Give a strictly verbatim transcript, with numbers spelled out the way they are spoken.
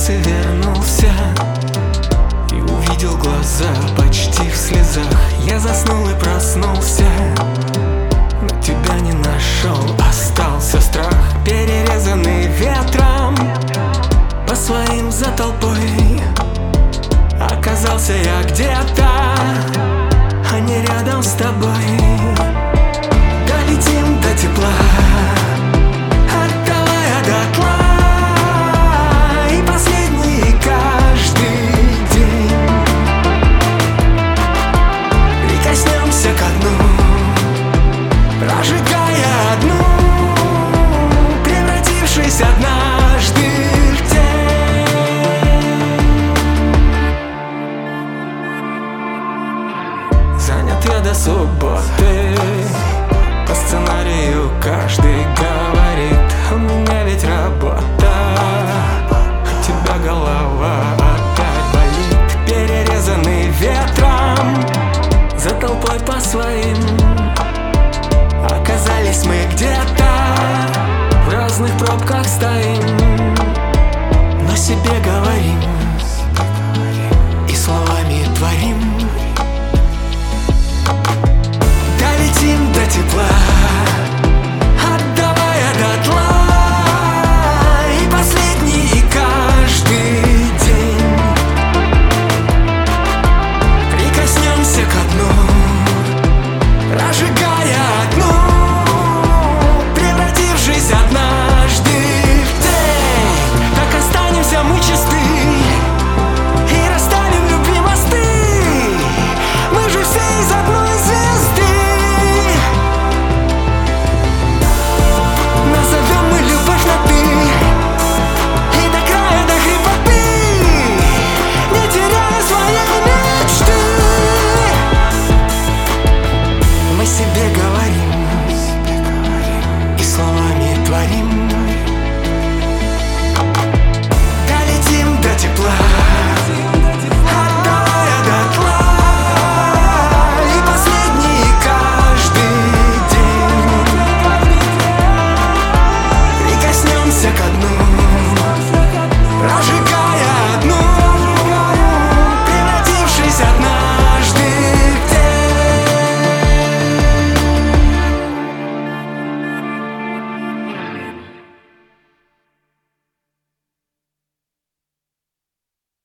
и вернулся, и увидел глаза почти в слезах. Я заснул и проснулся, но тебя не нашел. Остался страх, перерезанный ветром. По своим за толпой оказался я где-то, а не рядом с тобой. Долетим до тепла, отдавая дотла, и последний каждый день прикоснемся ко дну, прожигая одну, превратившись однажды в тень. Занят я до субботы,